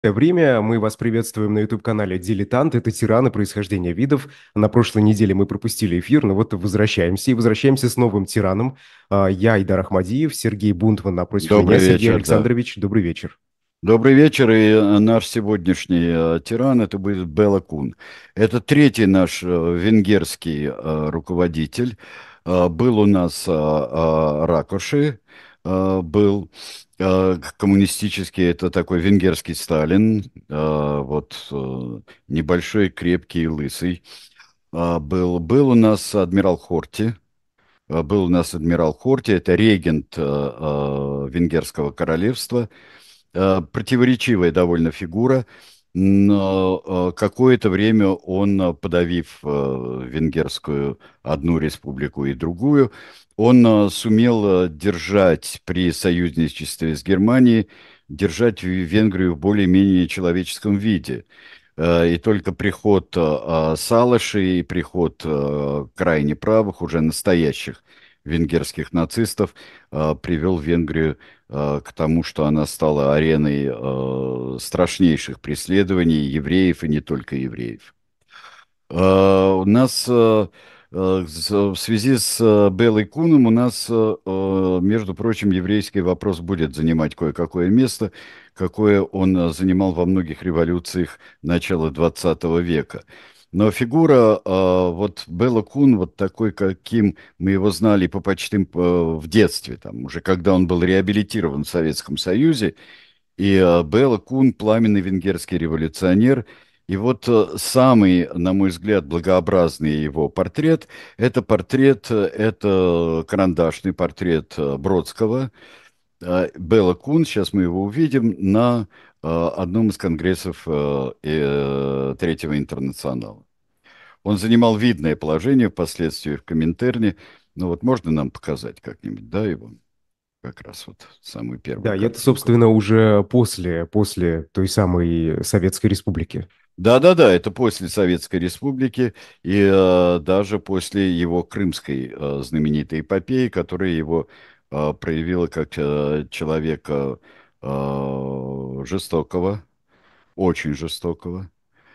Время. Мы вас приветствуем на YouTube-канале «Дилетант». Это «Тираны. Происхождение видов». На прошлой неделе мы пропустили эфир, но вот возвращаемся. И возвращаемся с новым тираном. Я Айдар Ахмадиев, Сергей Бунтман напротив меня. Добрый Сергей вечер, да. Александрович, добрый вечер. Добрый вечер, и наш сегодняшний тиран это будет Бела Кун. Это третий наш венгерский руководитель. Был у нас Ракоши, был коммунистический, это такой венгерский Сталин, небольшой, крепкий, лысый. Был у нас адмирал Хорти. Это регент Венгерского королевства. Противоречивая довольно фигура, но какое-то время он, подавив венгерскую одну республику и другую, он сумел держать при союзничестве с Германией, держать Венгрию в более-менее человеческом виде. И только приход Салаши и приход крайне правых, уже настоящих венгерских нацистов, привел Венгрию к тому, что она стала ареной страшнейших преследований евреев и не только евреев. У нас в связи с Белой Куном между прочим, еврейский вопрос будет занимать кое-какое место, какое он занимал во многих революциях начала XX века. Но фигура, вот Бела Кун, вот такой, каким мы его знали по почтам в детстве, там, уже когда он был реабилитирован в Советском Союзе, и Бела Кун, пламенный венгерский революционер. И вот самый, на мой взгляд, благообразный его портрет, это карандашный портрет Бродского. Бела Кун, сейчас мы его увидим, на одном из конгрессов Третьего интернационала. Он занимал видное положение впоследствии в Коминтерне. Ну вот можно нам показать как-нибудь, да, его? Как раз вот самую первую Да, и это, картинку. собственно, уже после той самой Советской Республики. Да-да-да, это после Советской Республики и даже после его крымской знаменитой эпопеи, которая его проявила как человека жестокого, очень жестокого,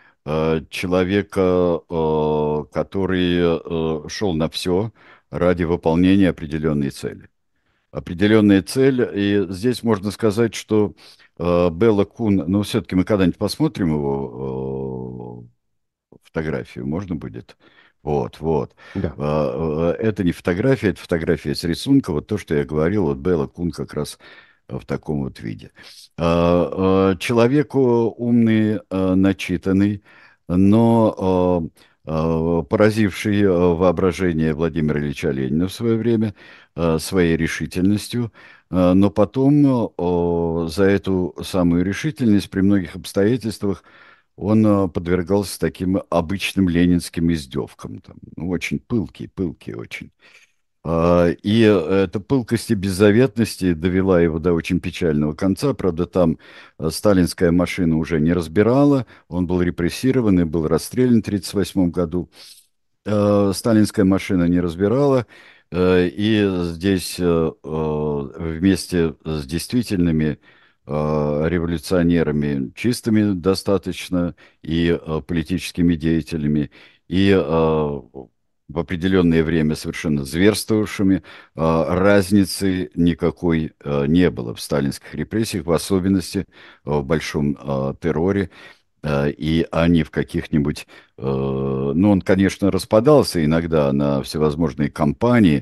человека, который шел на все ради выполнения определенной цели. Определенная цель, и здесь можно сказать, что Белла Кун, ну, все-таки мы когда-нибудь посмотрим его фотографию, можно будет? Вот, вот. Да. Это не фотография, это фотография с рисунка. Вот то, что я говорил, вот Белла Кун как раз в таком вот виде. Человек умный, начитанный, но поразивший воображение Владимира Ильича Ленина в свое время своей решительностью. Но потом за эту самую решительность при многих обстоятельствах он подвергался таким обычным ленинским издевкам. Там, ну, очень пылкий, пылкий очень. И эта пылкость и беззаветность довела его до очень печального конца. Правда, там сталинская машина уже не разбирала. Он был репрессирован и был расстрелян в 1938 году. Сталинская машина не разбирала. И здесь вместе с действительными революционерами, чистыми достаточно, и политическими деятелями, и в определенное время совершенно зверствовавшими, разницы никакой не было в сталинских репрессиях, в особенности в большом терроре, и они в каких-нибудь... Ну, он, конечно, распадался иногда на всевозможные кампании,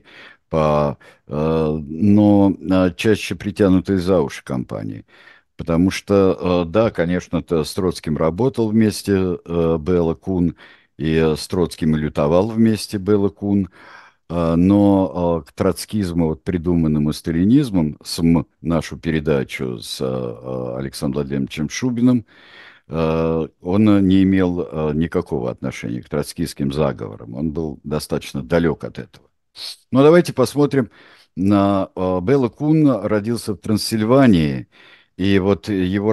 но чаще притянутые за уши компании. Потому что, да, конечно, с Троцким работал вместе Белла Кун, и с Троцким и лютовал вместе Белла Кун, но к троцкизму, вот, придуманному сталинизмом, нашу передачу с Александром Владимировичем Шубиным, он не имел никакого отношения к троцкистским заговорам. Он был достаточно далек от этого. Но давайте посмотрим на Белла Кун. Родился в Трансильвании, и вот его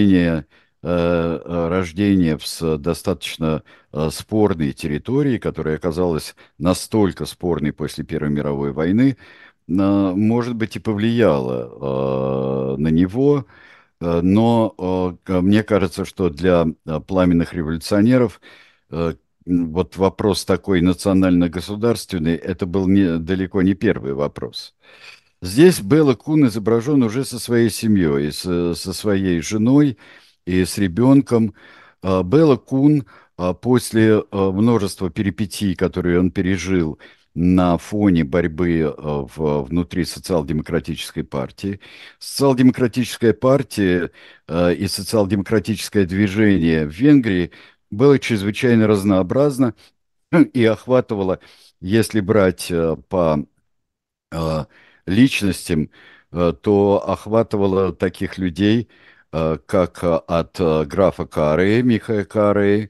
рождение достаточно спорной территории, которая оказалась настолько спорной после Первой мировой войны, может быть, и повлияло на него. Но мне кажется, что для пламенных революционеров вот вопрос такой национально-государственный, это был далеко не первый вопрос. Здесь Белла Кун изображен уже со своей семьей, со своей женой и с ребенком. Белла Кун после множества перипетий, которые он пережил на фоне борьбы внутри социал-демократической партии. Социал-демократическая партия и социал-демократическое движение в Венгрии было чрезвычайно разнообразно и охватывало, если брать по э, личностям, то охватывало таких людей, как от графа Каре, Михая Каре,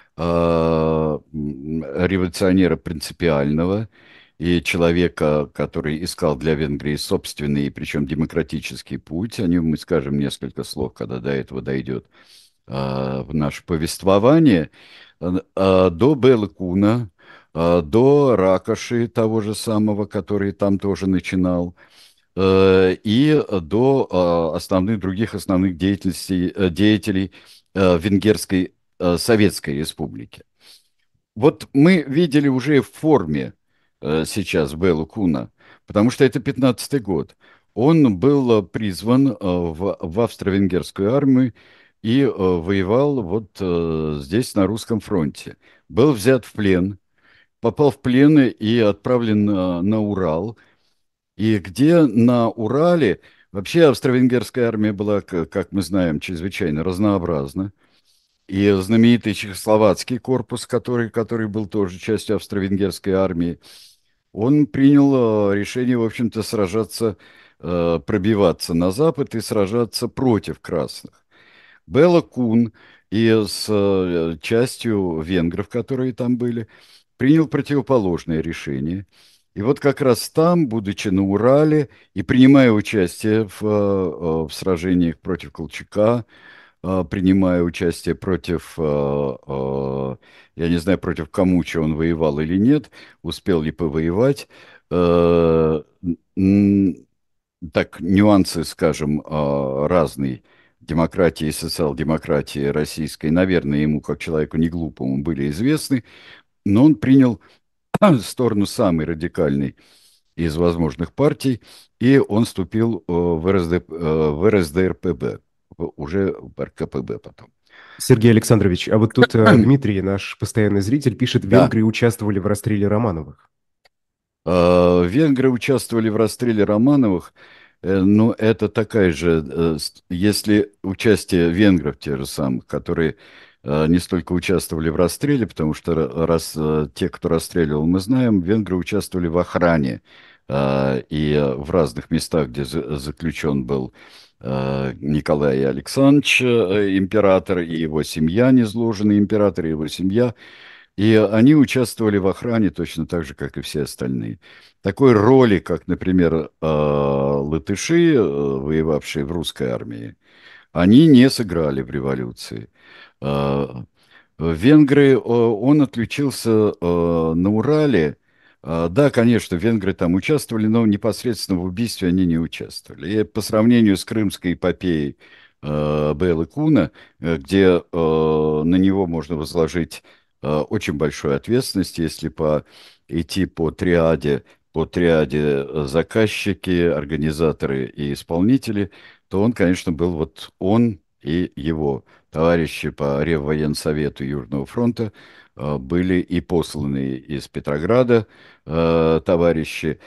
революционера принципиального и человека, который искал для Венгрии собственный, причем демократический путь. О нем мы скажем несколько слов, когда до этого дойдет в наше повествование, до Беллы Куна, до Ракоши, того же самого, который там тоже начинал, и до основных других основных деятелей Венгерской Советской Республики. Вот мы видели уже в форме сейчас Беллу Куна, потому что это 15-й год. Он был призван в австро-венгерскую армию и воевал вот здесь, на русском фронте. Был взят в плен, попал в плен и отправлен на Урал. И где на Урале вообще австро-венгерская армия была, как мы знаем, чрезвычайно разнообразна. И знаменитый чехословацкий корпус, который был тоже частью австро-венгерской армии, он принял решение, в общем-то, сражаться, пробиваться на запад и сражаться против красных. Белла Кун и с частью венгров, которые там были, принял противоположное решение. И вот как раз там, будучи на Урале и принимая участие в сражениях против Колчака, принимая участие против, я не знаю, против Камуча он воевал или нет, успел ли повоевать. Э, так, нюансы, скажем, разной демократии и социал-демократии российской, наверное, ему, как человеку неглупому, были известны, но он принял сторону самой радикальной из возможных партий, и он вступил в РСДРПБ, уже в РКПБ потом. Сергей Александрович, а вот тут Дмитрий, наш постоянный зритель, пишет, Да, венгры участвовали в расстреле Романовых. Венгры участвовали в расстреле Романовых, но это такая же, если участие венгров, те же самых, которые не столько участвовали в расстреле, потому что те, кто расстреливал, мы знаем, венгры участвовали в охране и в разных местах, где заключен был Николай Александрович, император, и его семья, незложенный император, и его семья. И они участвовали в охране точно так же, как и все остальные. Такой роли, как, например, латыши, воевавшие в русской армии, они не сыграли в революции. А, Венгры, он отличился на Урале. Да, конечно, венгры там участвовали, но непосредственно в убийстве они не участвовали. И по сравнению с крымской эпопеей Бэлы Куна, где на него можно возложить очень большую ответственность, если идти по триаде заказчики, организаторы и исполнители, то он, конечно, был вот он и его товарищи по Реввоенсовету Южного фронта были и посланы из Петрограда товарищи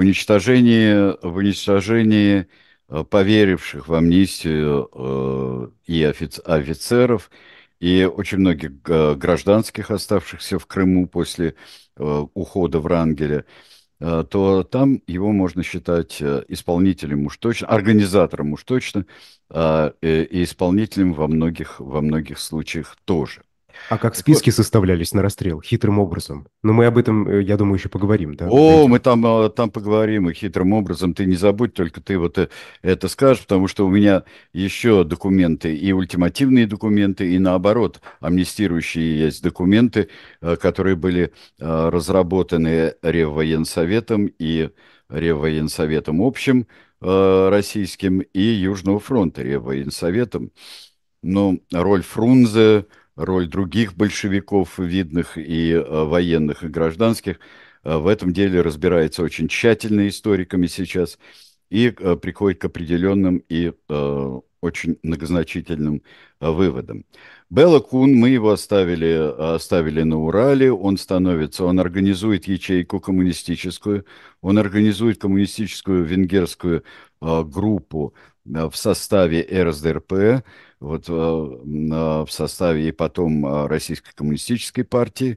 в уничтожении поверивших в амнистию и офицеров, и очень многих гражданских, оставшихся в Крыму после ухода Врангеля, то там его можно считать исполнителем уж точно, организатором уж точно, и исполнителем во многих случаях тоже. А как Так вот, списки составлялись на расстрел? Хитрым образом. Но мы об этом, я думаю, еще поговорим, да? мы Дойдем. там поговорим, и хитрым образом ты не забудь, только ты вот это скажешь, потому что у меня еще документы, и ультимативные документы, и наоборот, амнистирующие есть документы, которые были разработаны Реввоенсоветом и Реввоенсоветом общим российским и Южного фронта, Реввоенсоветом. Но роль Фрунзе, роль других большевиков, видных и военных, и гражданских, в этом деле разбирается очень тщательно историками сейчас и приходит к определенным и очень многозначительным выводам. Белла Кун, мы его оставили на Урале, он организует ячейку коммунистическую, он организует коммунистическую венгерскую группу в составе РСДРП, вот в составе и потом Российской коммунистической партии.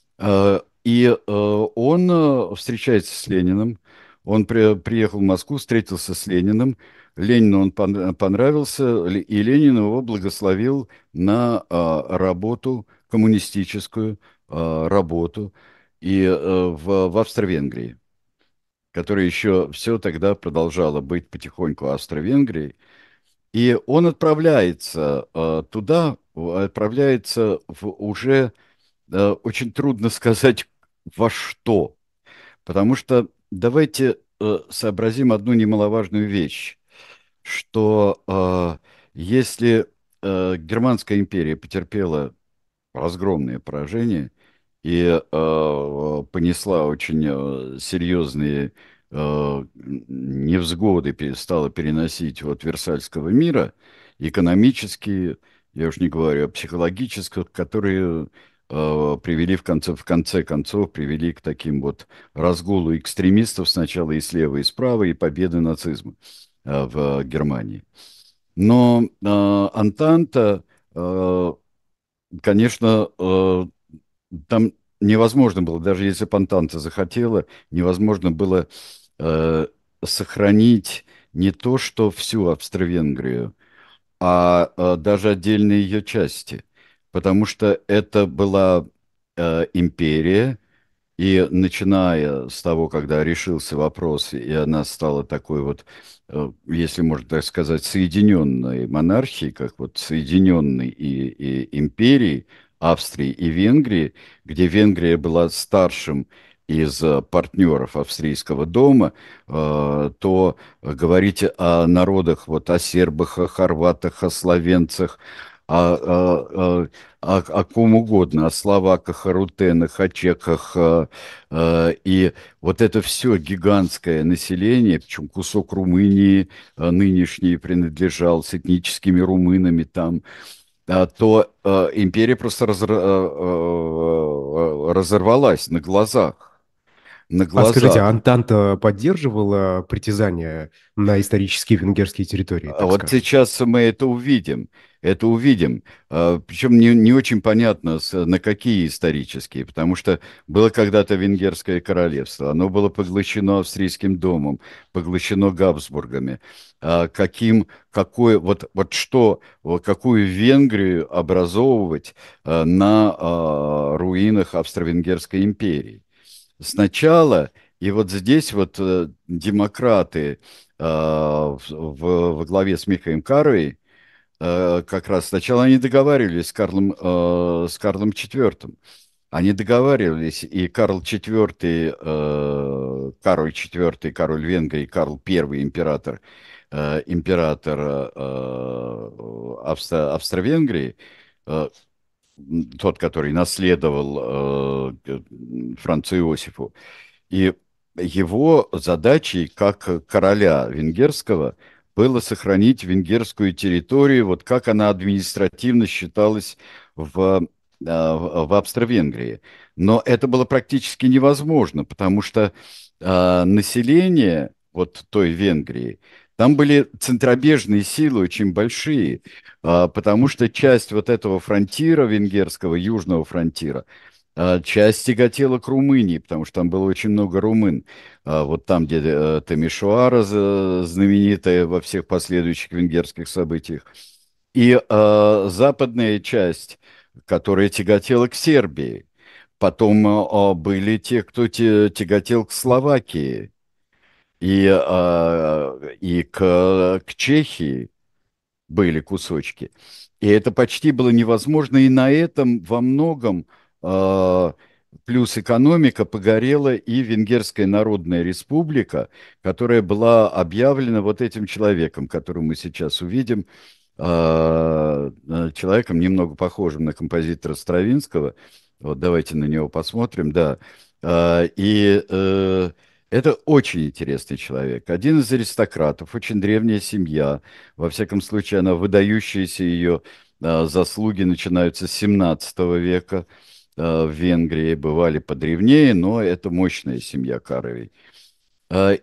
И он встречается с Лениным. Он приехал в Москву, встретился с Лениным. Ленину он понравился, и Ленин его благословил на работу, коммунистическую работу и в Австро-Венгрии, которая еще все тогда продолжала быть потихоньку Австро-Венгрией. И он отправляется туда, отправляется в уже очень трудно сказать во что. Потому что давайте сообразим одну немаловажную вещь, что если Германская империя потерпела разгромное поражение и понесла очень серьезные невзгоды, стала переносить от Версальского мира, экономические, я уж не говорю о психологических, которые привели в конце концов, привели к таким вот разгулу экстремистов сначала и слева, и справа, и победы нацизма в Германии. Но Антанта, конечно, там невозможно было, даже если бы Антанта захотела, невозможно было э, сохранить не то, что всю Австро-Венгрию, а даже отдельные ее части, потому что это была империя, и начиная с того, когда решился вопрос, и она стала такой вот, если можно так сказать, соединенной монархией, как вот соединенной и империей Австрии и Венгрии, где Венгрия была старшим из партнеров австрийского дома, то говорить о народах, вот о сербах, о хорватах, о словенцах, о ком угодно, о словаках, о рутенах, о чехах. И вот это все гигантское население, причем кусок Румынии нынешний принадлежал с этническими румынами там, то империя просто разорвалась на глазах. На А скажите, а глазах. Антанта поддерживала притязания на исторические венгерские территории, так Вот скажем? сейчас мы это увидим. Это увидим. Причем не очень понятно, на какие исторические, потому что было когда-то Венгерское королевство. Оно было поглощено австрийским домом, поглощено Габсбургами. Вот что, вот какую Венгрию образовывать на руинах Австро-Венгерской империи? Сначала, и вот здесь вот демократы во главе с Михаилом Карой, как раз сначала они договаривались с Карлом IV. Они договаривались, и Карл IV, король Венгрии, Карл I, император Австро-Венгрии, э, тот, который наследовал Францу Иосифу, и его задачей как короля венгерского было сохранить венгерскую территорию, вот как она административно считалась в Австро-Венгрии. Но это было практически невозможно, потому что население вот той Венгрии, там были центробежные силы очень большие, потому что часть вот этого фронтира венгерского, южного фронтира, часть тяготела к Румынии, потому что там было очень много румын. Вот там, где Темишоара знаменитая во всех последующих венгерских событиях. И западная часть, которая тяготела к Сербии. Потом были те, кто тяготел к Словакии и к Чехии были кусочки. И это почти было невозможно, и на этом во многом плюс экономика, погорела и Венгерская Народная Республика, которая была объявлена вот этим человеком, которого мы сейчас увидим, человеком, немного похожим на композитора Стравинского. Вот давайте на него посмотрим, да. Это очень интересный человек. Один из аристократов, очень древняя семья. Во всяком случае, она выдающаяся, ее заслуги начинаются с 17 века в Венгрии, бывали подревнее, но это мощная семья Каровей. Э,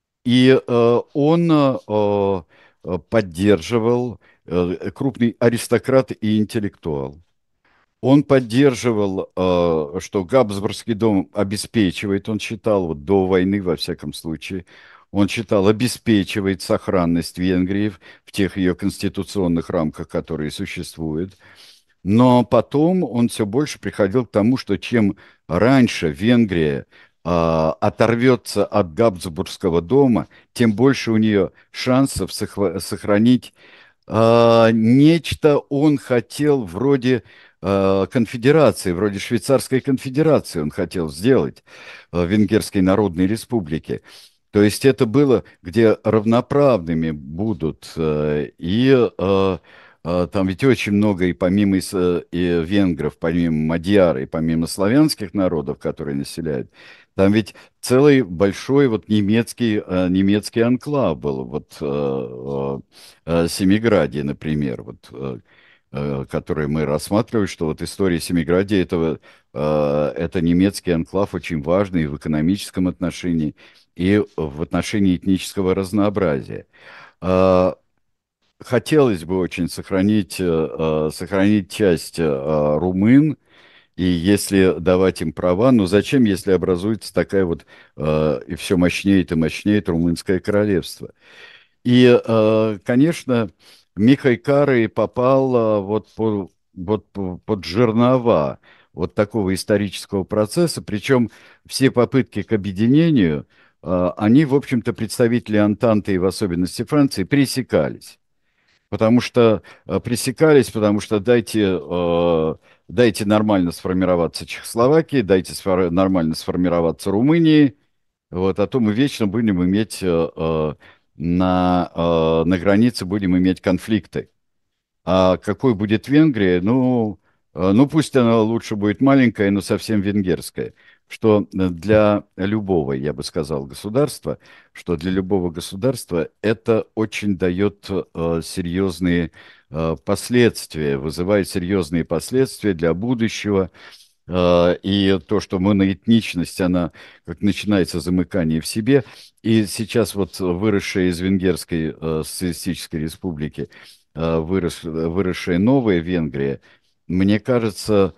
он поддерживал, крупный аристократ и интеллектуал. Он поддерживал, что Габсбургский дом обеспечивает, он считал, вот до войны во всяком случае, он считал, обеспечивает сохранность Венгрии в тех ее конституционных рамках, которые существуют. Но потом он все больше приходил к тому, что чем раньше Венгрия оторвется от Габсбургского дома, тем больше у нее шансов сохранить нечто он хотел вроде конфедерации, вроде Швейцарской конфедерации он хотел сделать Венгерской Народной Республике. То есть это было, где равноправными будут там ведь очень много и помимо и венгров, помимо мадьяр, и помимо славянских народов, которые населяют, там ведь целый большой вот немецкий анклав был, вот Семиградия, например, который мы рассматривали, что вот история Семиградия это немецкий анклав очень важный в экономическом отношении и в отношении этнического разнообразия. А, Хотелось бы очень сохранить часть румын, и если давать им права, ну зачем, если образуется такая вот и все мощнеет румынское королевство? Конечно, Михай Карый попал под жернова вот такого исторического процесса, причем все попытки к объединению, они, в общем-то, представители Антанты и в особенности Франции пресекались. Потому что дайте нормально сформироваться Чехословакии, нормально сформироваться Румынии, вот, а то мы вечно будем иметь на границе будем иметь конфликты. А какой будет Венгрия? Ну пусть она лучше будет маленькая, но совсем венгерская. Что для любого, я бы сказал, государства, что для любого государства это очень дает серьезные последствия, вызывает серьезные последствия для будущего. И то, что моноэтничность, она как начинается замыкание в себе. И сейчас вот выросшая из Венгерской социалистической республики, выросшая новая Венгрия, мне кажется,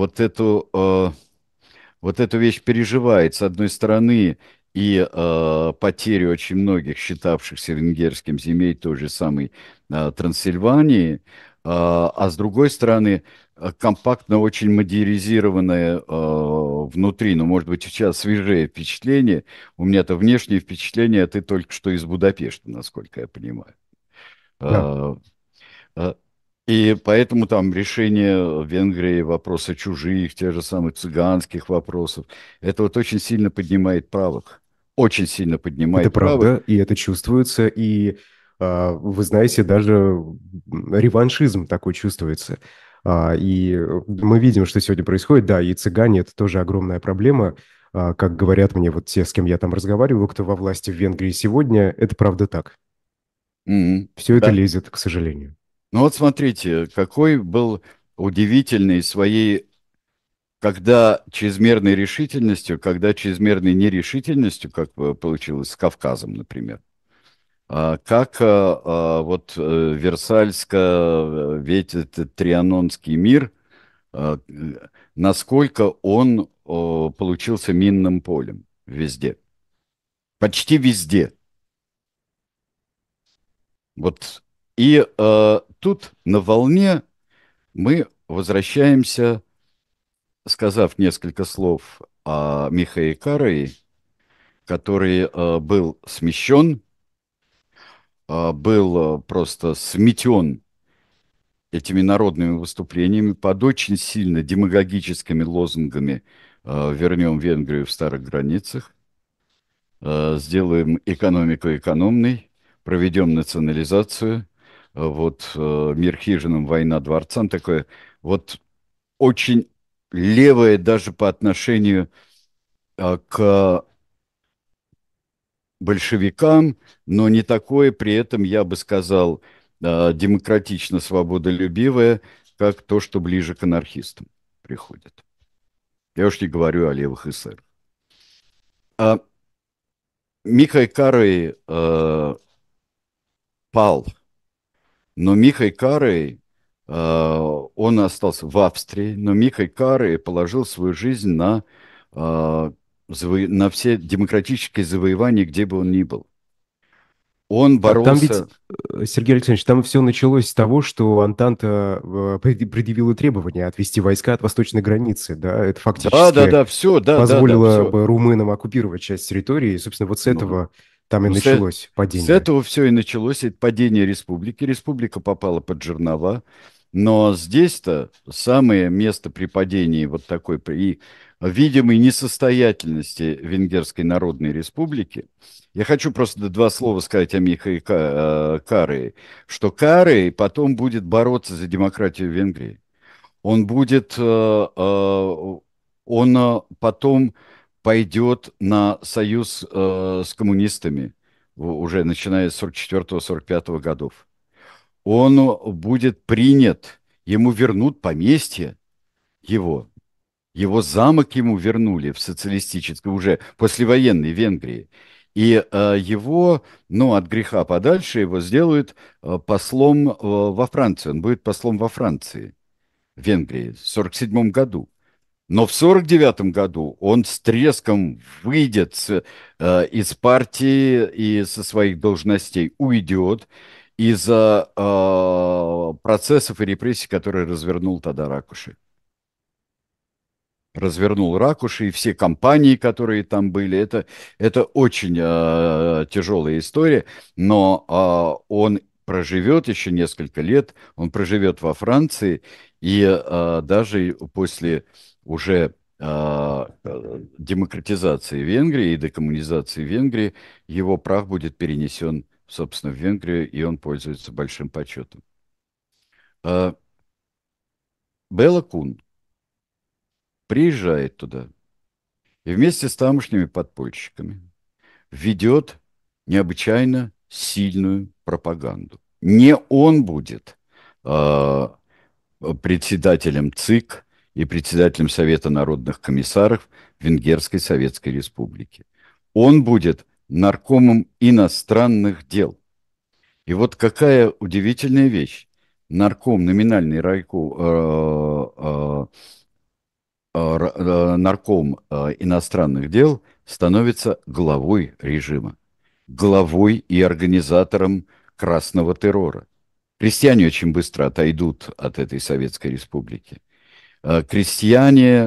вот эту вещь переживает, с одной стороны, и потерю очень многих считавшихся венгерским земель той же самой Трансильвании, а с другой стороны, компактно очень модернизированное внутри, ну, может быть, сейчас свежее впечатление. У меня-то внешнее впечатление, а ты только что из Будапешта, насколько я понимаю. Да, А, а, И поэтому там решение Венгрии вопроса чужих, тех же самых цыганских вопросов, это вот очень сильно поднимает правых. Очень сильно это поднимает правых. правда, и это чувствуется, и вы знаете, даже реваншизм такой чувствуется. Мы видим, что сегодня происходит, да, и цыгане– это тоже огромная проблема. Как говорят мне вот те, с кем я там разговаривал, кто во власти в Венгрии сегодня, это правда так. Все это Да. лезет, к сожалению. Ну вот смотрите, какой был удивительный своей, когда чрезмерной решительностью, когда чрезмерной нерешительностью, как получилось с Кавказом, например. Версальско, ведь этот Трианонский мир, насколько он получился минным полем везде. Почти везде. Вот. Тут на волне мы возвращаемся, сказав несколько слов о Михаиле Карове, который был смещен, был просто сметен этими народными выступлениями под очень сильно демагогическими лозунгами вернем Венгрию в старых границах, сделаем экономику экономной, проведем национализацию, вот мир хижинам, война дворцам, такое вот очень левое даже по отношению к большевикам, но не такое при этом, я бы сказал, демократично-свободолюбивое, как то, что ближе к анархистам приходит. Я уж не говорю о левых эсерах. А Михай Карой пал, но Михай Карой, он остался в Австрии, но Михай Карой положил свою жизнь на все демократические завоевания, где бы он ни был. Он Там ведь, боролся. Сергей Александрович, там все началось с того, что Антанта предъявила требование отвести войска от восточной границы, да, это Да, да, фактически да, все, да, да, да, позволило все. бы румынам оккупировать часть территории, и, собственно, вот с Ну, этого там и ну, началось с падение. этого все и началось, это падение республики. Республика попала под жернова. Но здесь-то самое место при падении вот такой, при видимой несостоятельности Венгерской Народной Республики, я хочу просто два слова сказать о Михаиле Карые, что Карый потом будет бороться за демократию в Венгрии. Он будет, он потом пойдет на союз с коммунистами уже начиная с 44-45 годов. Он будет принят, ему вернут поместье его, его замок ему вернули в социалистической, уже послевоенной Венгрии. И его, ну, от греха подальше, его сделают послом во Франции. Он будет послом во Франции, в Венгрии, в 47 году. Но в 49 году он с треском выйдет из партии и со своих должностей уйдет из-за процессов и репрессий, которые развернул тогда Ракуши. Развернул Ракуши и все компании, которые там были. Это очень тяжелая история, но он проживет еще несколько лет, он проживет во Франции, и даже после уже демократизации Венгрии и декоммунизации Венгрии, его прах будет перенесен, собственно, в Венгрию, и он пользуется большим почетом. А, Бела Кун приезжает туда и вместе с тамошними подпольщиками ведет необычайно сильную пропаганду. Не он будет э, председателем ЦИК и председателем Совета народных комиссаров Венгерской Советской Республики. Он будет наркомом иностранных дел. И вот какая удивительная вещь. Нарком, номинальный нарком иностранных дел становится главой режима, главой и организатором красного террора. Крестьяне очень быстро отойдут от этой Советской Республики. Крестьяне,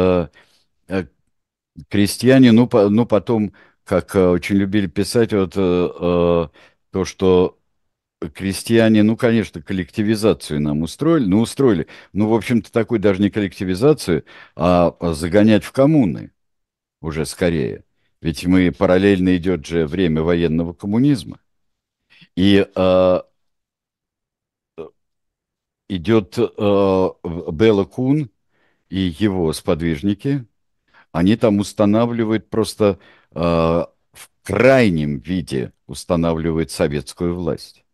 крестьяне, ну потом, как очень любили писать, вот то, что крестьяне, ну, конечно, коллективизацию нам устроили, ну, устроили, ну, в общем-то, такой даже не коллективизацию, а загонять в коммуны уже скорее. Ведь мы параллельно идет же время военного коммунизма. И идет Белла Кун и его сподвижники, они там устанавливают просто в крайнем виде устанавливают советскую власть.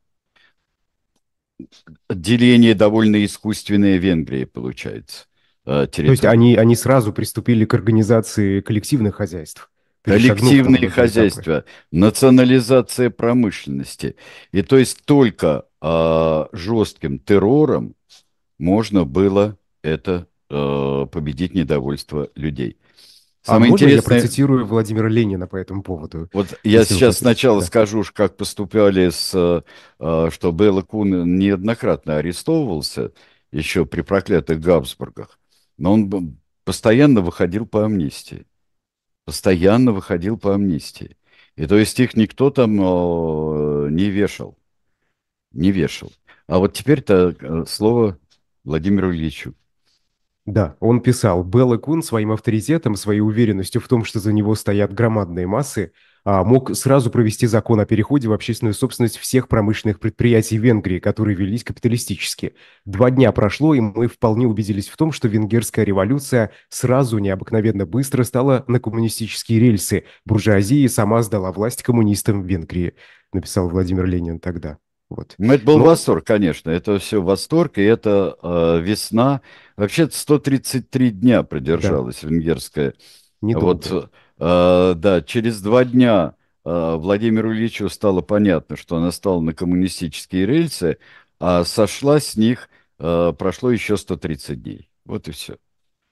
Деление довольно искусственное Венгрии получается То есть территории. они сразу приступили к организации коллективных хозяйств, перешагнув там Коллективные многие этапы. хозяйства, национализация промышленности. И то есть только жестким террором можно было это победить недовольство людей. А Самое можно я интересное, процитирую Владимира Ленина по этому поводу, вот я если вы сейчас позволите? сначала Да. скажу, как поступали что Белла Кун неоднократно арестовывался еще при проклятых Габсбургах, но он постоянно выходил по амнистии. Постоянно выходил по амнистии. И то есть их никто там не вешал. Не вешал. А вот теперь-то слово Владимиру Ильичу. Да, он писал, Белла Кун своим авторитетом, своей уверенностью в том, что за него стоят громадные массы, мог сразу провести закон о переходе в общественную собственность всех промышленных предприятий Венгрии, которые велись капиталистически. 2 дня прошло, и мы вполне убедились в том, что венгерская революция сразу необыкновенно быстро стала на коммунистические рельсы. Буржуазия сама сдала власть коммунистам в Венгрии, написал Владимир Ленин тогда. Вот. Ну, это был Но, восторг, конечно. Это все восторг, и это весна. Вообще 133 дня да, продержалась венгерская. Вот, недолго. да, через 2 дня Владимиру Ильичу стало понятно, что она стала на коммунистические рельсы, а сошла с них, прошло еще 130 дней. Вот и все.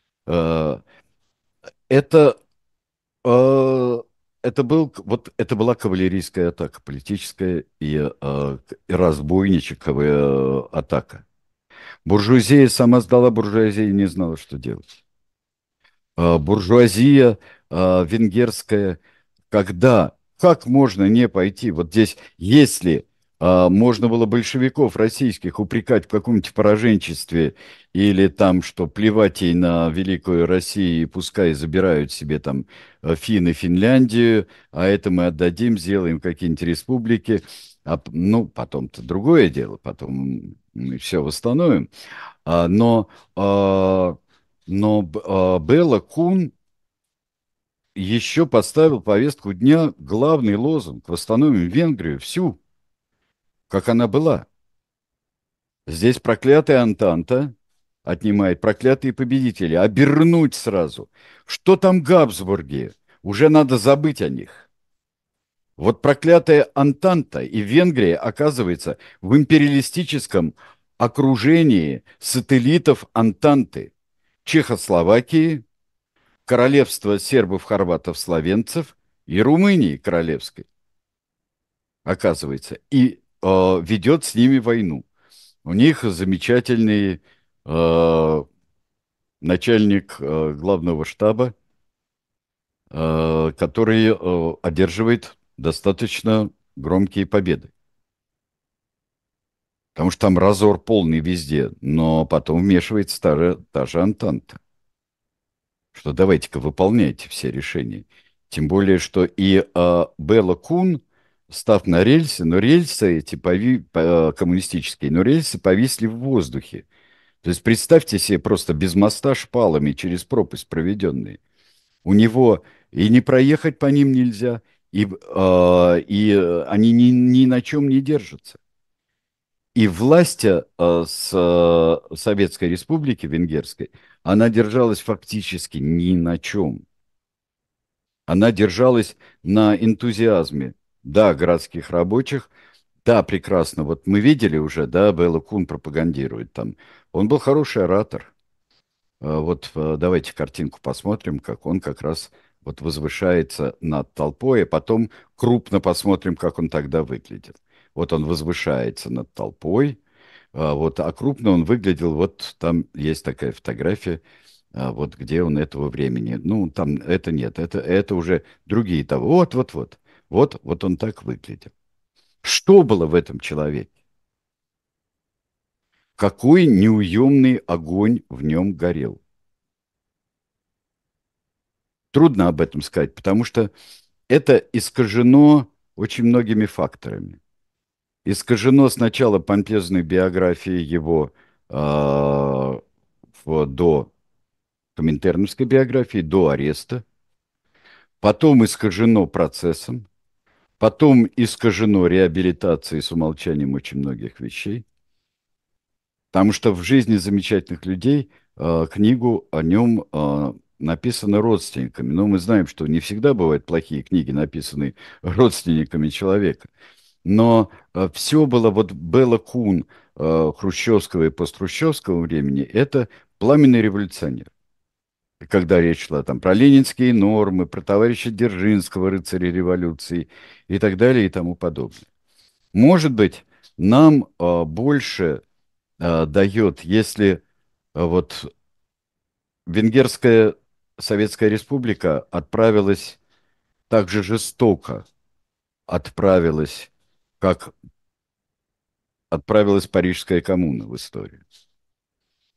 Это Э, это была кавалерийская атака, политическая и разбойничья атака. Буржуазия сама сдала, буржуазия не знала, что делать. Буржуазия венгерская, когда, как можно не пойти? Вот здесь, если можно было большевиков российских упрекать в каком-нибудь пораженчестве или там, что плевать ей на великую Россию, и пускай забирают себе там Финны, Финляндию, а это мы отдадим, сделаем какие-нибудь республики, ну, потом-то другое дело, потом мы все восстановим. А, но а, Белла Кун еще поставил повестку дня главный лозунг «Восстановим Венгрию всю, как она была». Здесь проклятая Антанта отнимает, проклятые победители, обернуть сразу. Что там Габсбурги? Уже надо забыть о них. Вот проклятая Антанта и Венгрия оказывается в империалистическом окружении сателлитов Антанты. Чехословакии, королевства сербов, хорватов, словенцев и Румынии королевской, оказывается, и ведет с ними войну. У них замечательный э, начальник главного штаба, который одерживает достаточно громкие победы. Потому что там разор полный везде, но потом вмешивается та же Антанта. Что давайте-ка выполняйте все решения. Тем более, что и Белла Кун, став на рельсы, но рельсы эти коммунистические, но рельсы повисли в воздухе. То есть представьте себе просто без моста шпалами через пропасть проведенные. У него и не проехать по ним нельзя, и они ни на чем не держатся. И власть Советской Республики Венгерской, она держалась фактически ни на чем. Она держалась на энтузиазме, да, городских рабочих, да, прекрасно. Вот мы видели уже, да, Белла Кун пропагандирует там. Он был хороший оратор. Вот давайте картинку посмотрим, как он как раз вот возвышается над толпой, а потом крупно посмотрим, как он тогда выглядел. Вот он возвышается над толпой, а крупно он выглядел, вот там есть такая фотография, вот где он этого времени. Ну, там это нет, это уже другие того. Вот он так выглядел. Что было в этом человеке? Какой неуемный огонь в нем горел? Трудно об этом сказать, потому что это искажено очень многими факторами. Искажено сначала помпезной биографией его до коминтерновской биографии, до ареста, потом искажено процессом, потом искажено реабилитацией с умолчанием очень многих вещей, потому что в жизни замечательных людей книгу о нем написано родственниками. Но мы знаем, что не всегда бывают плохие книги, написанные родственниками человека. Но все было, вот Белла Кун хрущевского и постхрущевского времени, это пламенный революционер. Когда речь шла там про ленинские нормы, про товарища Дзержинского, рыцаря революции и так далее и тому подобное. Может быть, нам больше дает, если вот Венгерская Советская Республика отправилась так же жестоко, отправилась, как отправилась Парижская коммуна в историю.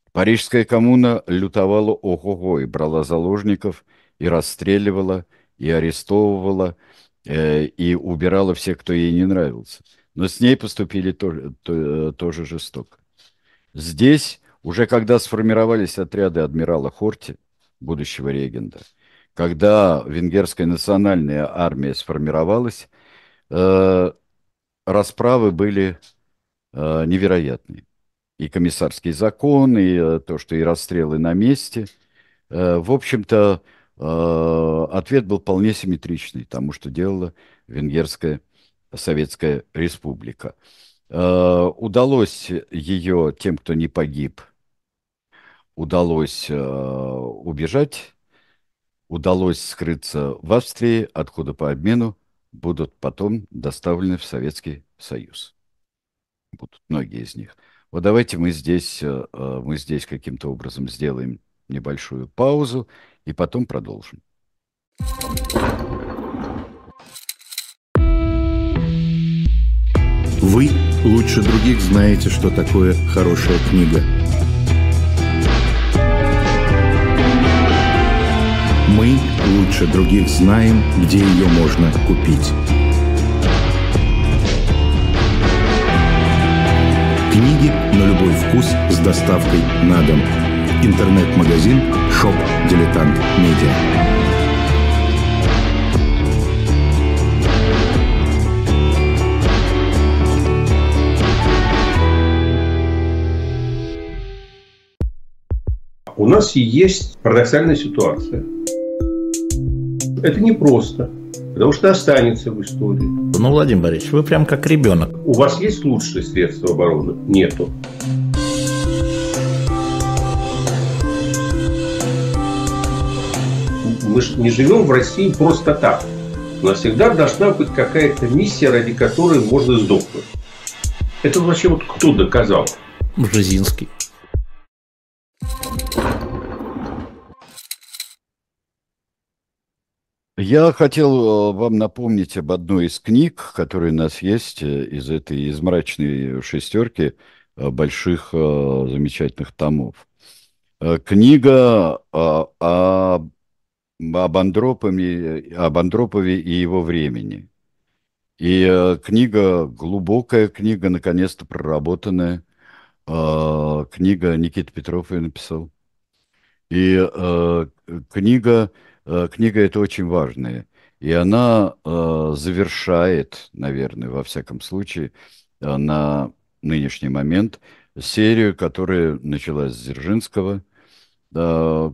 Парижская коммуна лютовала ого-го и брала заложников, и расстреливала, и арестовывала, и убирала всех, кто ей не нравился. Но с ней поступили тоже жестоко. Здесь, уже когда сформировались отряды адмирала Хорти, будущего регента, когда венгерская национальная армия сформировалась, э, расправы были невероятные. И комиссарский закон, и то, что и расстрелы на месте. В общем-то, ответ был вполне симметричный тому, что делала Венгерская Советская Республика. Удалось ее, тем, кто не погиб, удалось убежать, удалось скрыться в Австрии, откуда по обмену будут потом доставлены в Советский Союз. Будут многие из них. Вот давайте мы здесь каким-то образом сделаем небольшую паузу и потом продолжим. Вы лучше других знаете, что такое хорошая книга. Мы лучше других знаем, где ее можно купить. Книги на любой вкус с доставкой на дом. Интернет-магазин «Шоп Дилетант Медиа». У нас есть парадоксальная ситуация. Это непросто, потому что останется в истории. Ну, Владимир Борисович, вы прям как ребенок. У вас есть лучшие средства обороны? Нету. Мы же не живем в России просто так. У нас всегда должна быть какая-то миссия, ради которой можно сдохнуть. Это вообще вот кто доказал? Бжезинский. Я хотел вам напомнить об одной из книг, которые у нас есть из мрачной шестерки больших замечательных томов. Книга об Андропове и его времени. И книга, глубокая книга, наконец-то проработанная. Книга Никита Петров ее написал. И книга эта очень важная. И она завершает, наверное, во всяком случае, на нынешний момент серию, которая началась с Дзержинского. Э,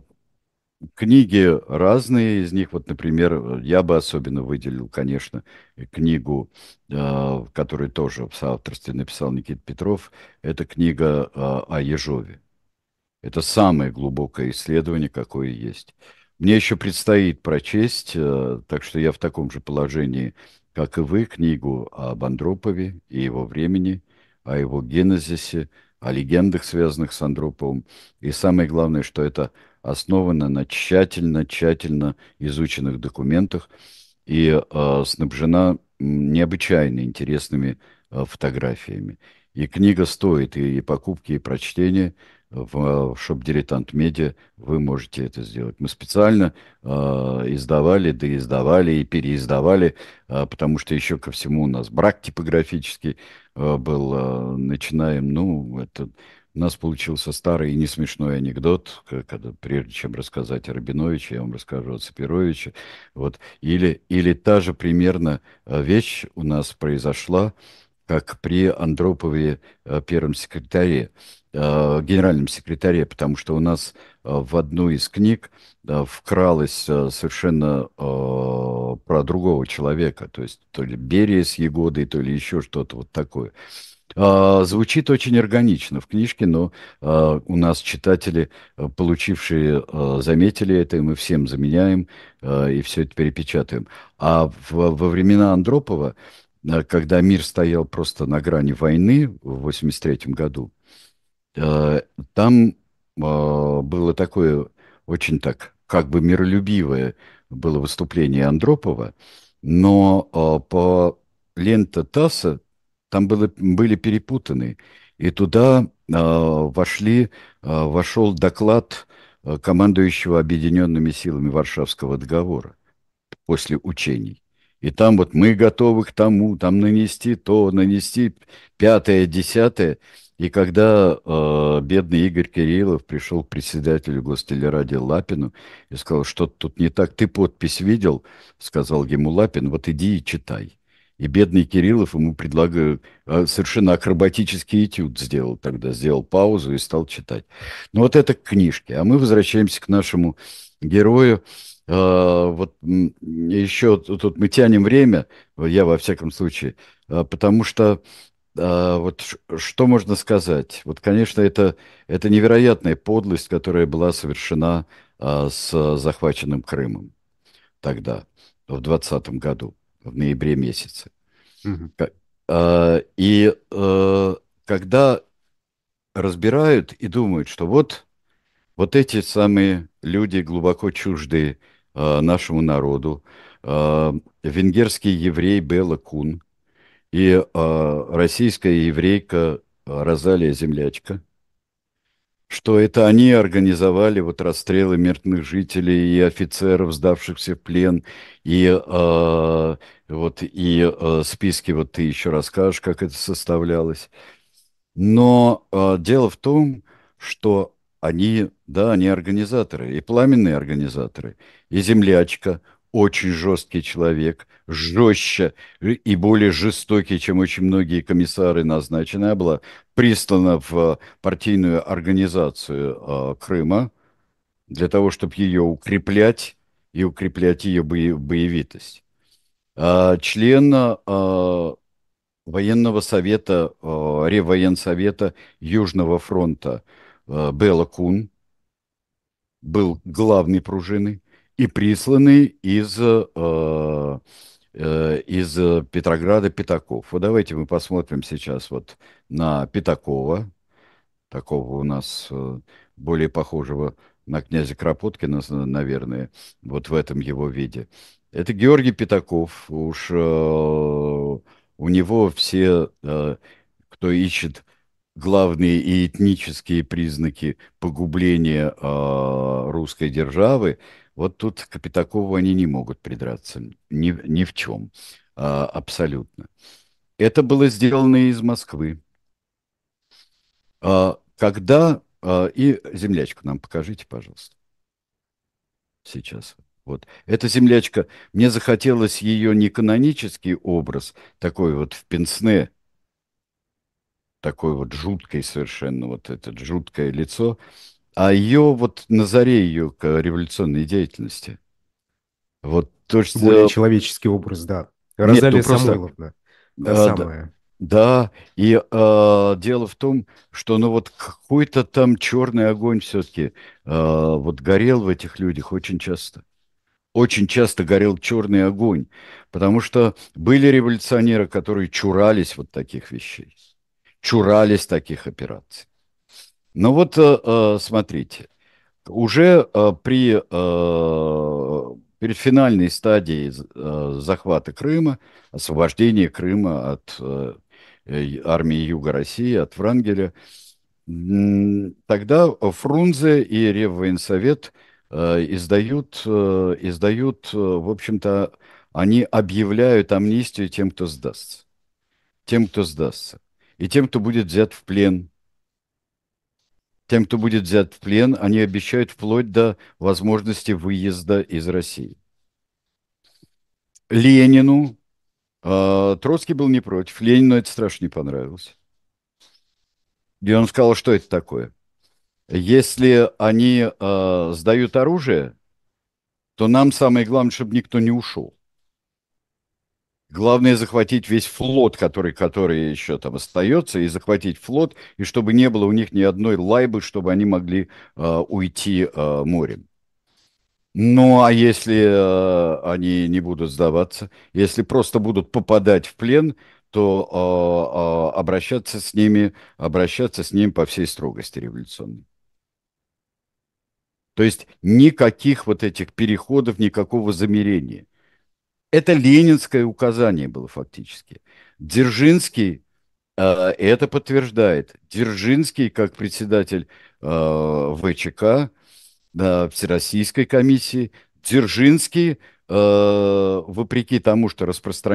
Книги разные из них. Вот, например, я бы особенно выделил, конечно, книгу, которую тоже в соавторстве написал Никита Петров. Это книга о Ежове. Это самое глубокое исследование, какое есть. Мне еще предстоит прочесть, так что я в таком же положении, как и вы, книгу об Андропове и его времени, о его генезисе, о легендах, связанных с Андроповым. И самое главное, что это основано на тщательно изученных документах и снабжена необычайно интересными фотографиями. И книга стоит и покупки, и прочтения. В Shop Дилетант Медиа вы можете это сделать. Мы специально издавали, доиздавали и переиздавали, потому что еще ко всему у нас брак типографический был. Начинаем, ну, это у нас получился старый и не смешной анекдот, когда, прежде чем рассказать о Рабиновиче, я вам расскажу о Цепировиче. Вот. Или та же примерно вещь у нас произошла, как при Андропове первом секретаре, генеральном секретаре, потому что у нас в одну из книг вкралось совершенно про другого человека, то есть то ли Берия с Егодой, то ли еще что-то вот такое. Звучит очень органично в книжке, но у нас читатели, получившие, заметили это, и мы всем заменяем, и все это перепечатаем. А во времена Андропова, когда мир стоял просто на грани войны в 1983 году, Э, там было такое очень так, как бы миролюбивое было выступление Андропова, но по ленте ТАССа там были перепутаны. И туда вошел доклад командующего Объединенными силами Варшавского договора после учений. И там вот мы готовы к тому, там нанести то, нанести пятое, десятое. И когда бедный Игорь Кириллов пришел к председателю Гостелерадио Лапину и сказал, что-то тут не так, ты подпись видел, сказал ему Лапин, вот иди и читай. И бедный Кириллов ему предлагаю, совершенно акробатический этюд сделал тогда, сделал паузу и стал читать. Ну вот это к книжке. А мы возвращаемся к нашему герою. Вот еще тут мы тянем время, я во всяком случае, потому что вот что можно сказать? Вот, конечно, это невероятная подлость, которая была совершена с захваченным Крымом тогда, в 2020 году, в ноябре месяце. Мгм. И когда разбирают и думают, что вот эти самые люди, глубоко чуждые нашему народу, венгерский еврей Бела Кун и российская еврейка Розалия Землячка, что это они организовали вот расстрелы мирных жителей и офицеров, сдавшихся в плен, и списки, вот ты еще расскажешь, как это составлялось. Но дело в том, что они, да, они организаторы, и пламенные организаторы, и землячка, очень жесткий человек, жестче и более жестокий, чем очень многие комиссары назначенная была, прислана в партийную организацию Крыма для того, чтобы ее укреплять и укреплять ее боевитость. Член военного совета, Реввоенсовета Южного фронта Бела Кун был главной пружиной и присланный из Петрограда Пятаков. Вот давайте мы посмотрим сейчас вот на Пятакова, такого у нас более похожего на князя Кропоткина, наверное, вот в этом его виде. Это Георгий Пятаков. Уж у него все, кто ищет главные и этнические признаки погубления русской державы, вот тут к Пятакову они не могут придраться ни в чем абсолютно. Это было сделано из Москвы. И землячку нам покажите, пожалуйста, сейчас. Вот. Эта землячка, мне захотелось ее не канонический образ, такой вот в пенсне, такой вот жуткой совершенно, вот это жуткое лицо, а ее вот на заре ее революционной деятельности. Вот то, Более что... человеческий образ, да. Нет, ну Розалия просто... Самойловна, та Да, самая. да, и дело в том, что ну вот какой-то там черный огонь все-таки вот горел в этих людях очень часто. Очень часто горел черный огонь, потому что были революционеры, которые чурались вот таких вещей, чурались таких операций. Но вот смотрите, уже перед финальной стадией захвата Крыма, освобождения Крыма от армии Юга России, от Врангеля, тогда Фрунзе и Реввоенсовет в общем-то, они объявляют амнистию тем, кто сдастся. Тем, кто сдастся. И тем, кто будет взят в плен. Тем, кто будет взят в плен, они обещают вплоть до возможности выезда из России. Ленину Троцкий был не против. Ленину это страшно не понравилось. И он сказал, что это такое. Если они сдают оружие, то нам самое главное, чтобы никто не ушел. Главное захватить весь флот, который еще там остается, и захватить флот, и чтобы не было у них ни одной лайбы, чтобы они могли уйти морем. Ну, а если они не будут сдаваться, если просто будут попадать в плен, то обращаться с ними по всей строгости революционной. То есть никаких вот этих переходов, никакого замерения. Это ленинское указание было фактически. Дзержинский Это подтверждает Дзержинский как председатель ВЧК, да, Всероссийской комиссии. Дзержинский, вопреки тому, что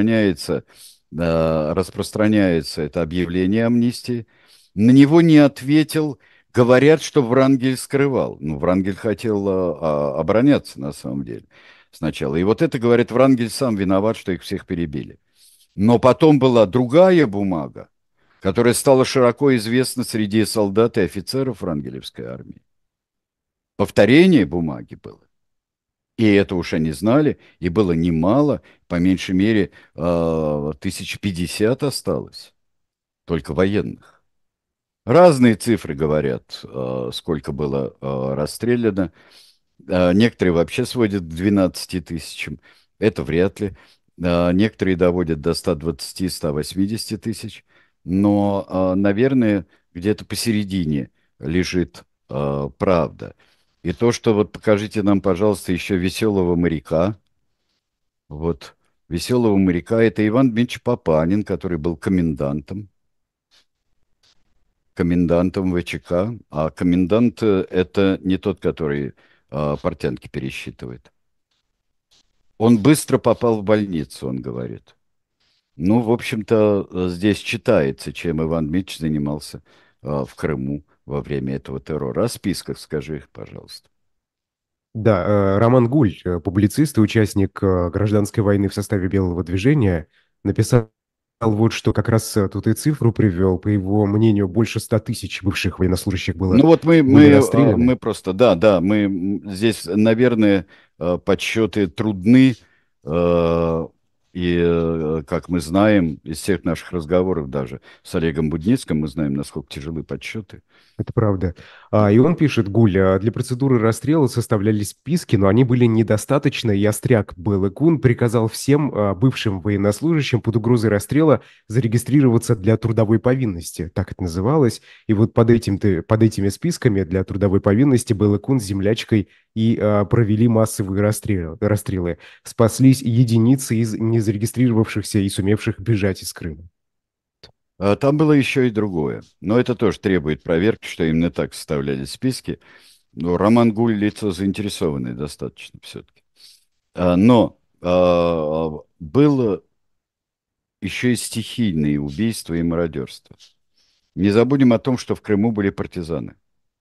распространяется это объявление амнистии, на него не ответил. Говорят, что Врангель скрывал. Ну, Врангель хотел обороняться на самом деле сначала. И вот это, говорит, Врангель сам виноват, что их всех перебили. Но потом была другая бумага, которая стала широко известна среди солдат и офицеров Врангелевской армии. Повторение бумаги было. И это уж они знали, и было немало, по меньшей мере, 1050 осталось, только военных. Разные цифры говорят, сколько было расстреляно. Некоторые вообще сводят к 12 тысячам. Это вряд ли. Некоторые доводят до 120-180 тысяч. Но, наверное, где-то посередине лежит правда. И то, что вот покажите нам, пожалуйста, еще «Веселого моряка». Вот «Веселого моряка» — это Иван Дмитриевич Папанин, который был комендантом ВЧК, а комендант это не тот, который портянки пересчитывает. Он быстро попал в больницу, он говорит. Ну, в общем-то, здесь читается, чем Иван Дмитриевич занимался в Крыму во время этого террора. О списках скажи их, пожалуйста. Да, Роман Гуль, публицист и участник гражданской войны в составе Белого движения, написал вот что как раз тут и цифру привел. По его мнению, больше 100 тысяч бывших военнослужащих Ну вот были расстреляны. мы просто, да, здесь, наверное, подсчеты трудны, как мы знаем из всех наших разговоров даже с Олегом Будницким, мы знаем, насколько тяжелы подсчеты. Это правда. И он пишет, Гуль, для процедуры расстрела составлялись списки, но они были недостаточны, и Остряк Белый-Кун приказал всем бывшим военнослужащим под угрозой расстрела зарегистрироваться для трудовой повинности, так это называлось. И вот под этими списками для трудовой повинности Белый-Кун с землячкой и провели массовые расстрелы. Спаслись единицы из незарегистрировавшихся и сумевших бежать из Крыма. Там было еще и другое, но это тоже требует проверки, что именно так составлялись списки. Но Роман Гуль лицо заинтересованное достаточно все-таки. Но было еще и стихийные убийства и мародерство. Не забудем о том, что в Крыму были партизаны.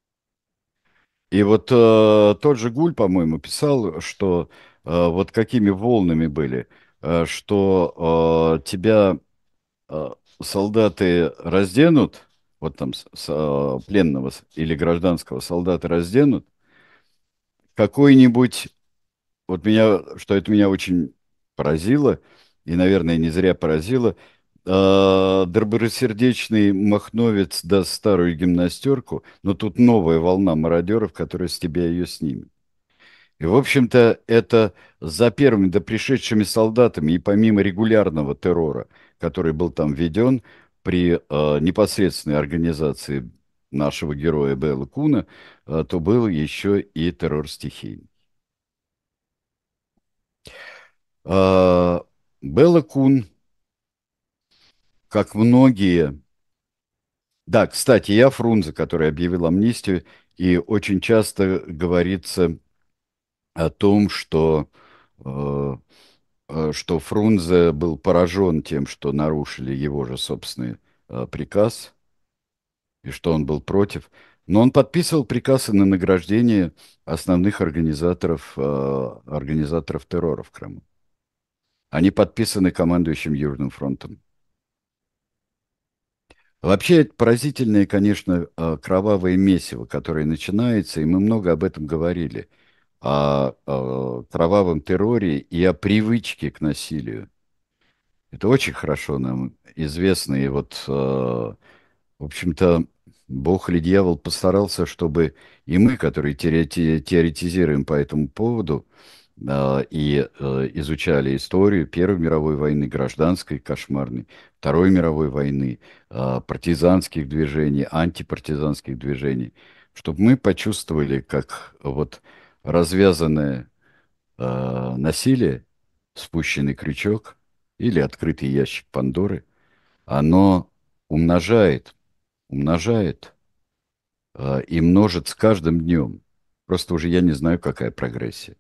И вот тот же Гуль, по-моему, писал, что вот какими волнами были, что тебя солдаты разденут, вот там пленного или гражданского солдата разденут, какой-нибудь, вот меня, что это меня очень поразило, и, наверное, не зря поразило, добросердечный махновец даст старую гимнастерку, но тут новая волна мародеров, которая с тебя ее снимет. И, в общем-то, это за первыми да пришедшими солдатами, и помимо регулярного террора, который был там введен при непосредственной организации нашего героя Белла Куна, то был еще и террор стихийный. Белла Кун, как многие... Да, кстати, я Фрунзе, который объявил амнистию, и очень часто говорится о том, что Фрунзе был поражен тем, что нарушили его же собственный приказ, и что он был против. Но он подписывал приказы на награждение основных организаторов террора в Крыму. Они подписаны командующим Южным фронтом. Вообще, это поразительное, конечно, кровавое месиво, которое начинается, и мы много об этом говорили, о кровавом терроре и о привычке к насилию. Это очень хорошо нам известно, и вот, в общем-то, Бог или дьявол постарался, чтобы и мы, которые теоретизируем по этому поводу, изучали историю Первой мировой войны, гражданской, кошмарной, Второй мировой войны, партизанских движений, антипартизанских движений, чтобы мы почувствовали, как вот развязанное насилие, спущенный крючок или открытый ящик Пандоры, оно умножает, умножает и множит с каждым днем. Просто уже я не знаю, какая прогрессия.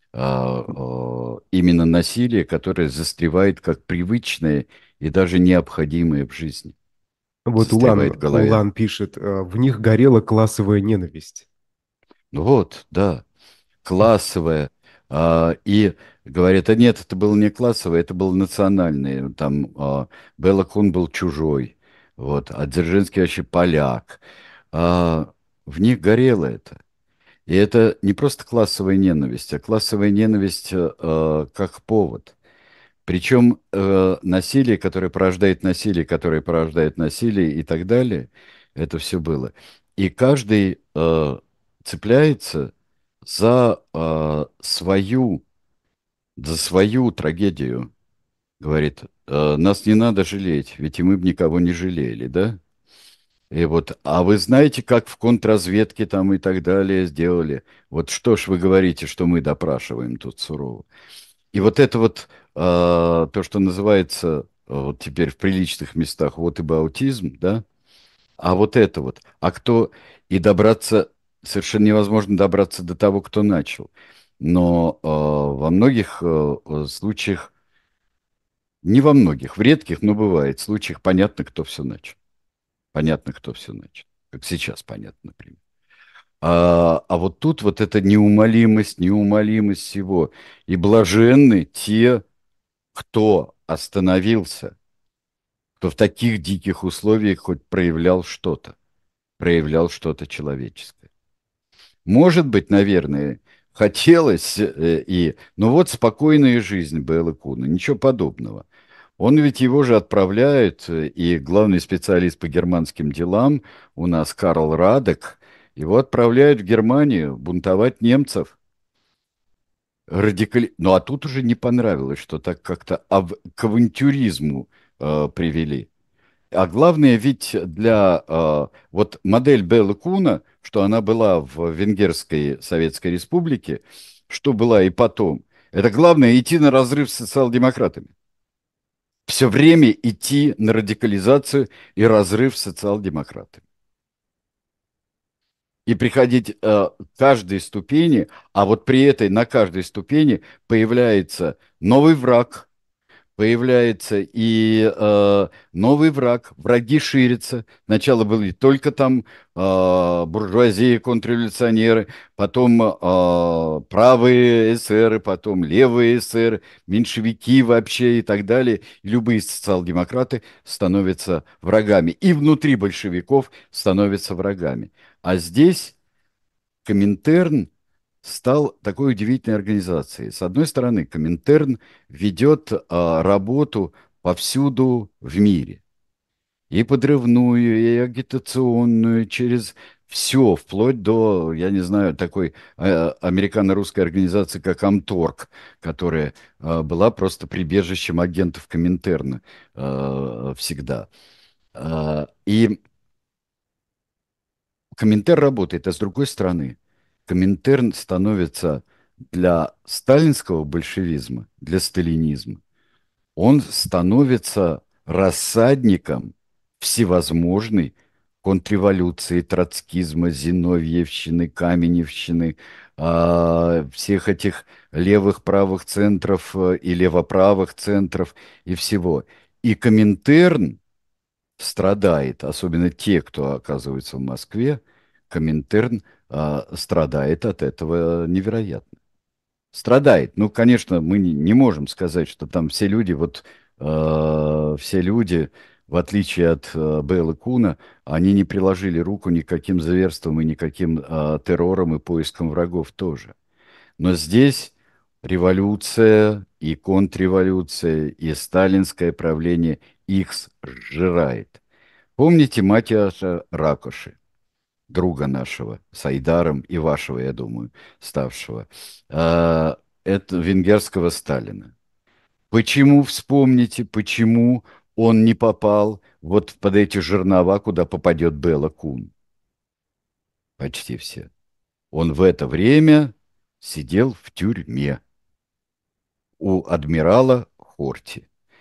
Именно насилие, которое застревает как привычное и даже необходимое в жизни. Вот Застревает в голове. Улан пишет, в них горела классовая ненависть. Ну вот, да, классовое. И говорят, а нет, это было не классовое, это было национальное. Там Белла Кун был чужой, вот, а Дзержинский вообще поляк. В них горело это. И это не просто классовая ненависть, а классовая ненависть как повод. Причем насилие, которое порождает насилие и так далее, это все было. И каждый цепляется за за свою трагедию. Говорит, нас не надо жалеть, ведь и мы бы никого не жалели, да? И вот, а вы знаете, как в контрразведке там и так далее сделали? Вот что ж вы говорите, что мы допрашиваем тут сурово? И вот это вот, то, что называется вот теперь в приличных местах, вот ибо аутизм, да? А вот это вот. А кто и добраться, совершенно невозможно добраться до того, кто начал. Но во многих случаях, не во многих, в редких, но бывает случаях, понятно, кто все начал. Понятно, кто все начал. Как сейчас понятно, например. А вот тут вот эта неумолимость, неумолимость всего. И блаженны те, кто остановился, кто в таких диких условиях хоть проявлял что-то человеческое. Может быть, наверное, хотелось ну вот спокойная жизнь Бэлы Куна, ничего подобного. Он ведь его же отправляет, и главный специалист по германским делам у нас Карл Радек, его отправляют в Германию бунтовать немцев. Ну а тут уже не понравилось, что так как-то к авантюризму привели. А главное, ведь для вот модель Беллы Куна, что она была в Венгерской Советской Республике, что была и потом, это главное идти на разрыв с социал-демократами. Все время идти на радикализацию и разрыв с социал-демократами. И приходить к каждой ступени, а вот при этой на каждой ступени появляется новый враг, появляется и новый враг, враги ширятся. Сначала были только там буржуазия, контрреволюционеры, потом правые эсеры, потом левые эсеры, меньшевики вообще и так далее. И любые социал-демократы становятся врагами. И внутри большевиков становятся врагами. А здесь Коминтерн стал такой удивительной организацией. С одной стороны, Коминтерн ведет работу повсюду в мире. И подрывную, и агитационную, через все, вплоть до, я не знаю, такой американо-русской организации, как Амторг, которая была просто прибежищем агентов Коминтерна всегда. И Коминтерн работает, а с другой стороны, Коминтерн становится для сталинского большевизма, для сталинизма, он становится рассадником всевозможной контрреволюции, троцкизма, зиновьевщины, каменевщины, всех этих левых, правых центров и левоправых центров и всего. И Коминтерн страдает, особенно те, кто оказывается в Москве, Коминтерн страдает от этого невероятно. Страдает. Ну, конечно, мы не можем сказать, что там все люди, все люди, в отличие от Бэлы Куна, они не приложили руку никаким зверством и никаким террором и поиском врагов тоже. Но здесь революция и контрреволюция и сталинское правление их сжирает. Помните Матиаса Ракоши, друга нашего, с Айдаром и вашего, я думаю, ставшего, это венгерского Сталина. Почему, вспомните, почему он не попал вот под эти жернова, куда попадет Белла Кун? Почти все. Он в это время сидел в тюрьме у адмирала Хорти.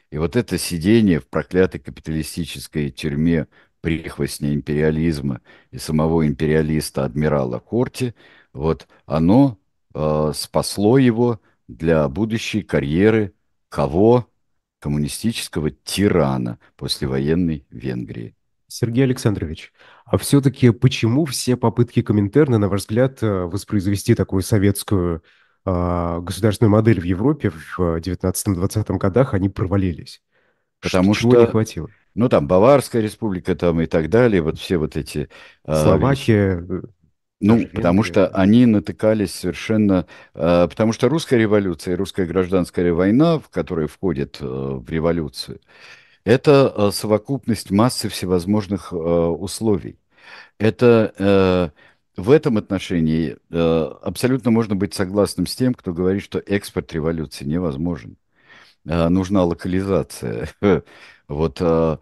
И вот это сидение в проклятой капиталистической тюрьме прихвостня империализма и самого империалиста адмирала Корти, вот оно спасло его для будущей карьеры кого? Коммунистического тирана послевоенной Венгрии. Сергей Александрович, а все-таки почему все попытки Коминтерна, на ваш взгляд, воспроизвести такую советскую государственную модель в Европе в 19-20 годах, они провалились? Потому Чего не что, хватило? ну там, Баварская республика там и так далее, вот все вот эти вещи. Словакия, та Ну, же потому Венгрия. что они натыкались совершенно... потому что русская революция и русская гражданская война, в которой входит в революцию, это совокупность массы всевозможных условий. Это в этом отношении абсолютно можно быть согласным с тем, кто говорит, что экспорт революции невозможен. Нужна локализация. Вот,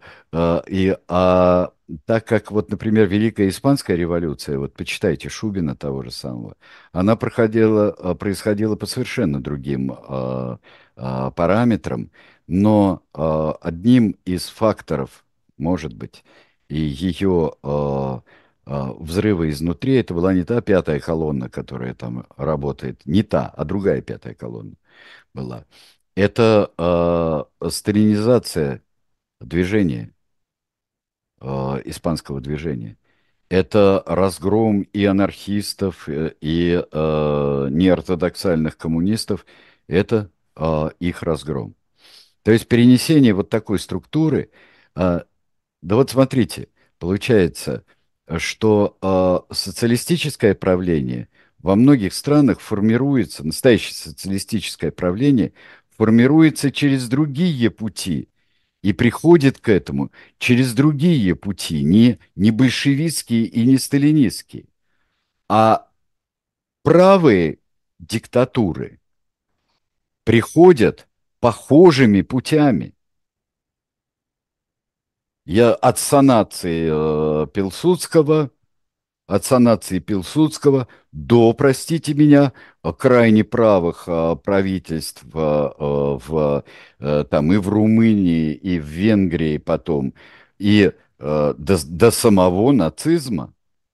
так как, вот, например, Великая Испанская революция, вот почитайте Шубина того же самого, она происходила по совершенно другим параметрам, но одним из факторов, может быть, и ее взрыва изнутри, это была не та пятая колонна, которая там работает, не та, а другая пятая колонна была. Это сталинизация движения, испанского движения. Это разгром и анархистов, и неортодоксальных коммунистов. Это их разгром. То есть перенесение вот такой структуры, да вот смотрите, получается, что социалистическое правление во многих странах формируется, настоящее социалистическое правление формируется через другие пути и приходит к этому через другие пути, не большевистские и не сталинистские, а правые диктатуры приходят похожими путями. Я от санации Пилсудского от санации Пилсудского до, простите меня, крайне правых правительств там и в Румынии, и в Венгрии потом, и до самого нацизма,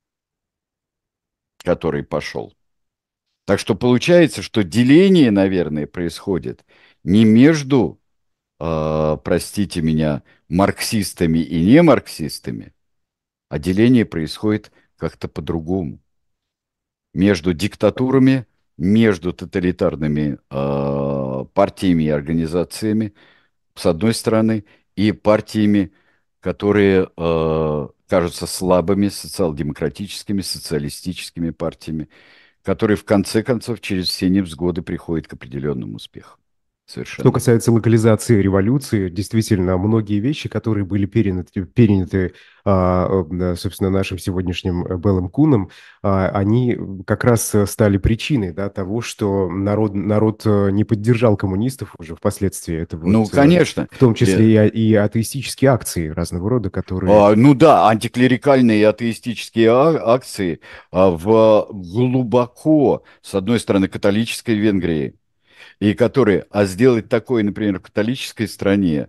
который пошел. Так что получается, что деление, наверное, происходит не между, простите меня, марксистами и не марксистами, а деление происходит как-то по-другому. Между диктатурами, между тоталитарными партиями и организациями, с одной стороны, и партиями, которые кажутся слабыми, социал-демократическими, социалистическими партиями, которые в конце концов через все невзгоды приходят к определенным успехам. Что Совершенно верно. касается локализации революции, действительно, многие вещи, которые были переняты собственно, нашим сегодняшним Беллом Куном, они как раз стали причиной, да, того, что народ не поддержал коммунистов уже впоследствии. Это Ну, вот конечно. в том числе и атеистические акции разного рода, которые... Ну да, антиклерикальные и атеистические акции в глубоко, с одной стороны, католической Венгрии, и которые, сделать такое, например, в католической стране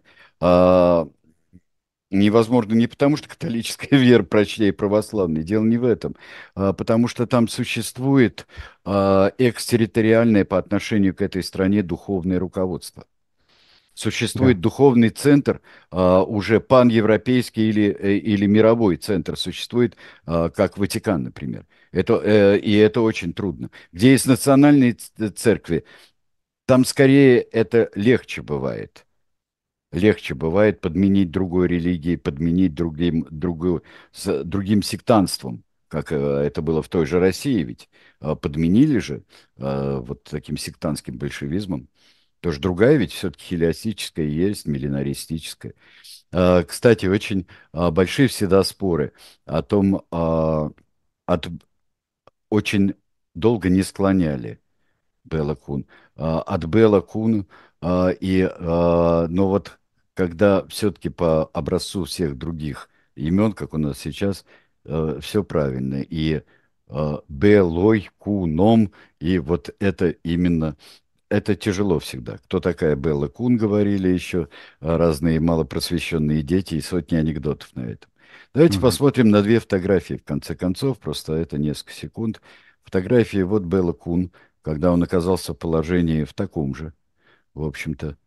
невозможно не потому, что католическая вера прочнее православной, дело не в этом, потому что там существует экстерриториальное по отношению к этой стране духовное руководство. Да. Существует духовный центр, уже паневропейский или мировой центр существует, как Ватикан, например. И это очень трудно. Где есть национальные церкви, там скорее это легче бывает. Легче бывает подменить другой религией, подменить другим сектантством, как это было в той же России, ведь подменили же вот таким сектантским большевизмом. Тоже другая ведь все-таки хилиастическая есть, миллинаристическая. Кстати, очень большие всегда споры о том, очень долго не склоняли Белла Кун. От Белла Кун, но вот когда все-таки по образцу всех других имен, как у нас сейчас, все правильно. И Белой Куном, и вот это именно это тяжело всегда. Кто такая Белла Кун, говорили еще разные малопросвещенные дети, и сотни анекдотов на этом. Давайте Мгм. посмотрим на две фотографии, в конце концов, просто это несколько секунд. Фотографии вот Белла Кун, когда он оказался в положении в таком же, в общем-то,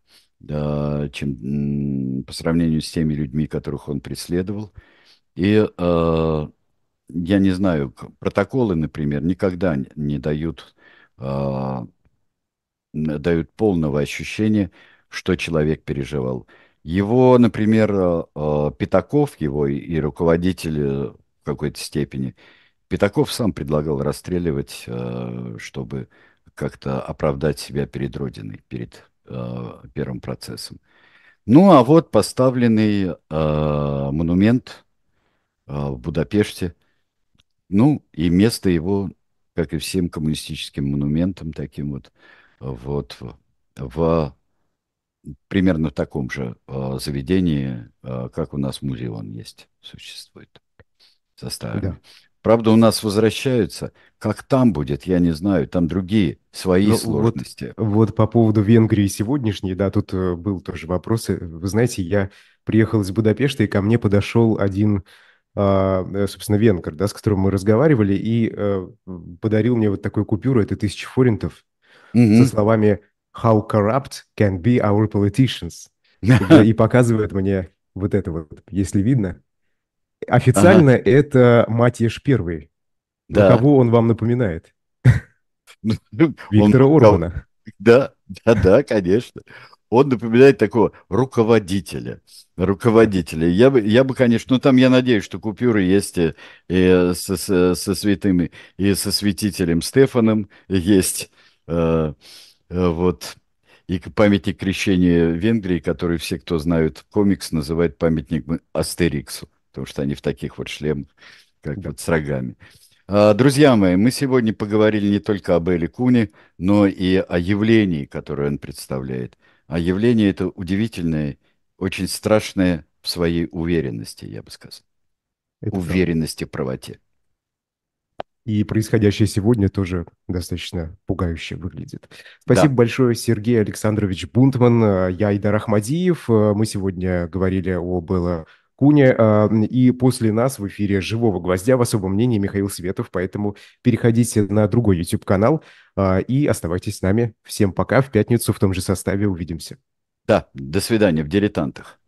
по сравнению с теми людьми, которых он преследовал. И я не знаю, протоколы, например, никогда не дают, э, дают полного ощущения, что человек переживал. Его, например, Пятаков, его и руководитель в какой-то степени, Пятаков сам предлагал расстреливать, чтобы как-то оправдать себя перед Родиной, перед первым процессом. Ну, а вот поставленный монумент в Будапеште. Ну, и место его, как и всем коммунистическим монументам, таким вот в примерно таком же заведении, как у нас музеон есть, существует со Да. старыми. Правда, у нас возвращаются. Как там будет, я не знаю. Там другие, свои Ну вот, сложности. вот по поводу Венгрии сегодняшней, да, тут был тоже вопрос. Вы знаете, я приехал из Будапешта, и ко мне подошел один, собственно, венгр, да, с которым мы разговаривали, и подарил мне вот такую купюру, это 1000 форинтов, со Мгм. словами «How corrupt can be our politicians?» Как бы, и показывает мне вот это вот, если видно. Ага, Официально это Матиаш Первый. Но да. кого он вам напоминает? Он Виктора Орбана. Да, да, да, конечно. Он напоминает такого руководителя. Да, Я бы, конечно, ну там я надеюсь, что купюры есть и со святыми, и со святителем Стефаном есть. э, вот. И памятник крещения Венгрии, который все, кто знают комикс, называют памятник Астериксу, потому что они в таких вот шлемах, как да, вот с рогами. Друзья мои, мы сегодня поговорили не только об Эле Куне, но и о явлении, которое он представляет. А явление это удивительное, очень страшное в своей уверенности, я бы сказал. это правда. Уверенности в правоте. И происходящее сегодня тоже достаточно пугающе выглядит. Да, Спасибо большое, Сергей Александрович Бунтман. Я Айдар Ахмадиев. Мы сегодня говорили о Белла Куне. И после нас в эфире «Живого гвоздя» в особом мнении Михаил Светов. Поэтому переходите на другой YouTube-канал и оставайтесь с нами. Всем пока. В пятницу в том же составе увидимся. да, до свидания в «Дилетантах».